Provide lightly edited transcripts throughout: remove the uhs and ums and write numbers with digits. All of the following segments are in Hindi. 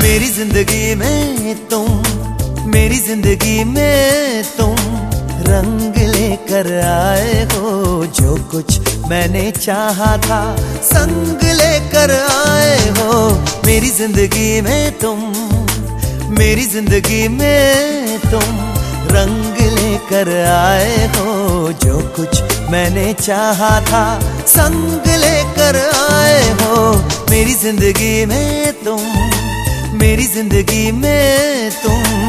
मेरी जिंदगी में तुम, मेरी जिंदगी में तुम रंग लेकर आए हो। जो कुछ मैंने चाहा था संग लेकर आए हो। मेरी जिंदगी में तुम, मेरी जिंदगी में तुम रंग लेकर आए हो। जो कुछ मैंने चाहा था संग लेकर आए हो। मेरी जिंदगी में तुम, मेरी जिंदगी में तुम।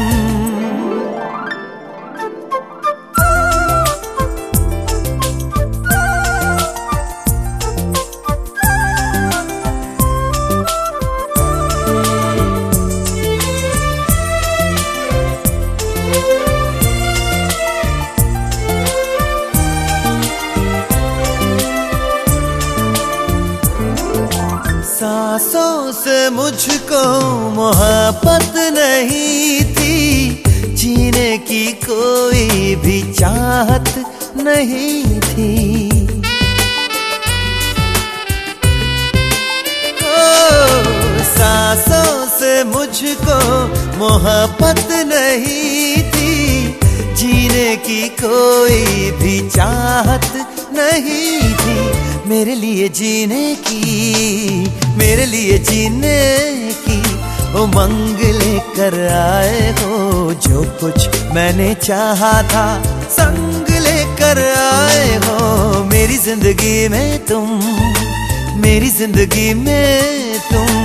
सांसों से मुझको मोहब्बत नहीं थी, जीने की कोई भी चाहत नहीं थी। सांसों से मुझको मोहब्बत नहीं थी, जीने की कोई भी चाहत नहीं थी। मेरे लिए जीने की, मेरे लिए जीने की उमंग लेकर आए हो। जो कुछ मैंने चाहा था संग लेकर आए हो। मेरी जिंदगी में तुम, मेरी जिंदगी में तुम।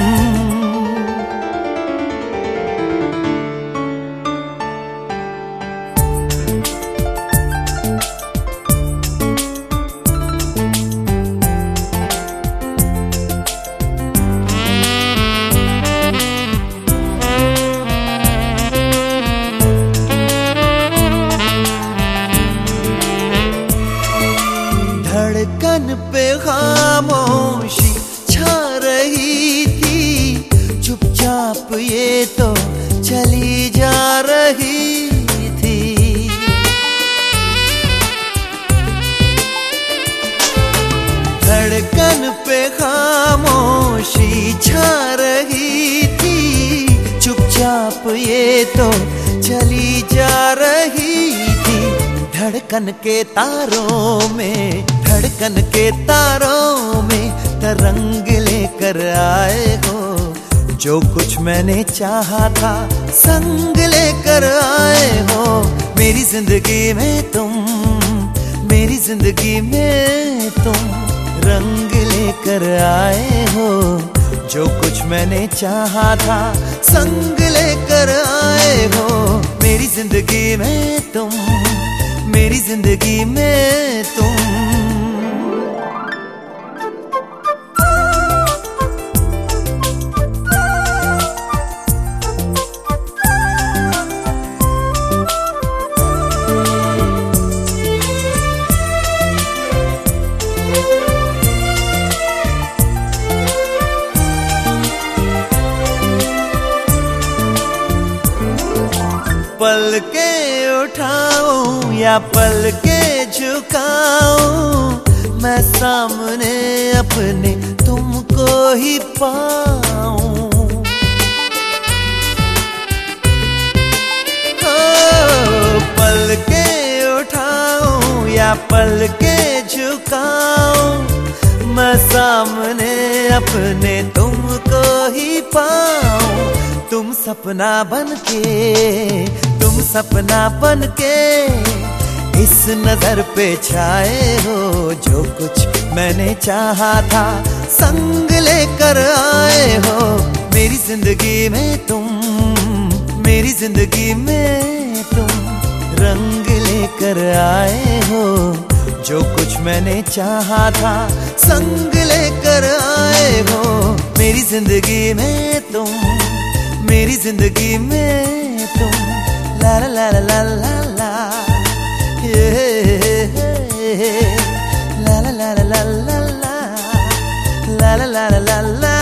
धड़कन पे खामोशी छा रही थी, चुपचाप ये तो चली जा रही थी। धड़कन पे खामोशी छा रही थी, चुपचाप ये तो चली जा रही थी। धड़कन के तारों में, धड़कन के तारों में तरंग लेकर आए हो। जो कुछ मैंने चाहा था संग लेकर आए हो। मेरी जिंदगी में तुम, मेरी जिंदगी में तुम रंग लेकर आए हो। जो कुछ मैंने चाहा था संग लेकर आए हो। मेरी जिंदगी में तुम, मेरी जिंदगी में तुम। पल के उठाऊं या पल के झुकाऊं, मैं सामने अपने तुमको ही पाऊं। पल के उठाऊं या पल के झुकाऊं, मैं सामने अपने तुमको ही पाऊं। तुम सपना बनके, तुम सपना बनके इस नजर पे छाए हो। जो कुछ मैंने चाहा था संग लेकर आए हो। मेरी जिंदगी में तुम, मेरी जिंदगी में तुम रंग लेकर आए हो। जो कुछ मैंने चाहा था संग लेकर आए हो। मेरी जिंदगी में तुम, मेरी जिंदगी में तुम। ला ला ला ला ला ला, ला ला ला ला ला ला, ला ला ला ला ला।